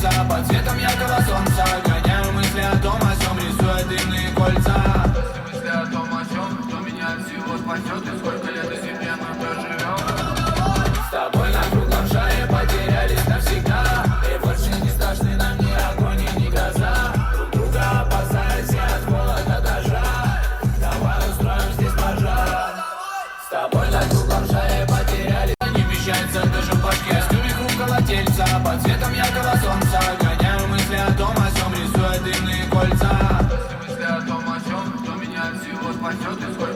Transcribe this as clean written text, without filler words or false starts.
тельца, под светом яркого солнца. Гоняю мысли о том, о сём, рисуя дымные кольца. Мысли о том, о чем, кто меня от всего спасет. И сколько лет до себе мы проживем. С тобой на круглом шаре потерялись навсегда. И больше не страшны нам ни огонь и ни гроза. Друг друга опасаясь и от холода дождя. Давай устроим здесь пожар. С тобой на круглом шаре потерялись. Не вмещается даже в башке. Костюмик около тельца, под светом яркого солнца. Гоняю мысли о том, о сём, рисуя дымные кольца. Мысли о том, о чем, кто меня от всего спасет. И сколько